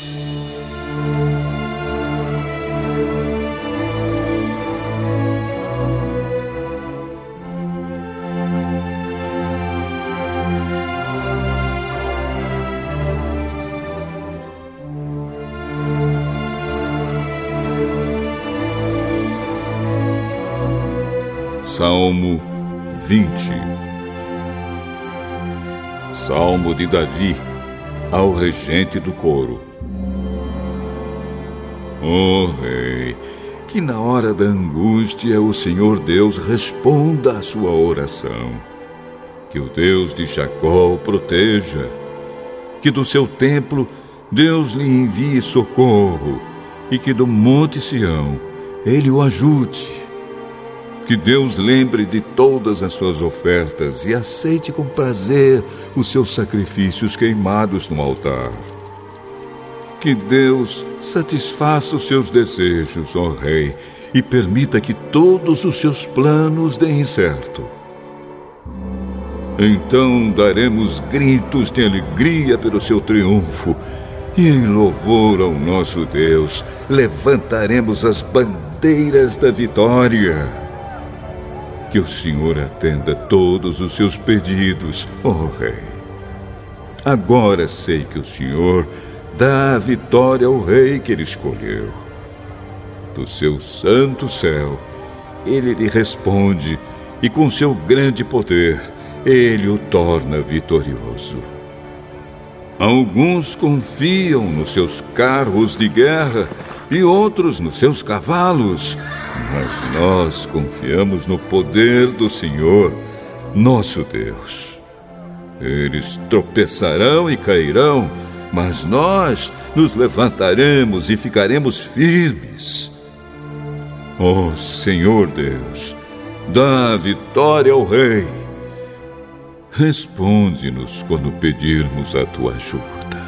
Salmo 20. Salmo de Davi ao regente do coro. Ó Rei, que na hora da angústia o Senhor Deus responda à sua oração. Que o Deus de Jacó o proteja. Que do seu templo Deus lhe envie socorro e que do monte Sião ele o ajude. Que Deus lembre de todas as suas ofertas e aceite com prazer os seus sacrifícios queimados no altar. Que Deus satisfaça os seus desejos, ó Rei, e permita que todos os seus planos deem certo. Então daremos gritos de alegria pelo seu triunfo e em louvor ao nosso Deus levantaremos as bandeiras da vitória. Que o Senhor atenda todos os seus pedidos, ó Rei. Agora sei que o Senhor dá a vitória ao Rei que ele escolheu. Do seu santo céu, ele lhe responde e com seu grande poder, ele o torna vitorioso. Alguns confiam nos seus carros de guerra e outros nos seus cavalos, mas nós confiamos no poder do Senhor, nosso Deus. Eles tropeçarão e cairão, mas nós nos levantaremos e ficaremos firmes. Ó Senhor Deus, dá a vitória ao Rei. Responde-nos quando pedirmos a tua ajuda.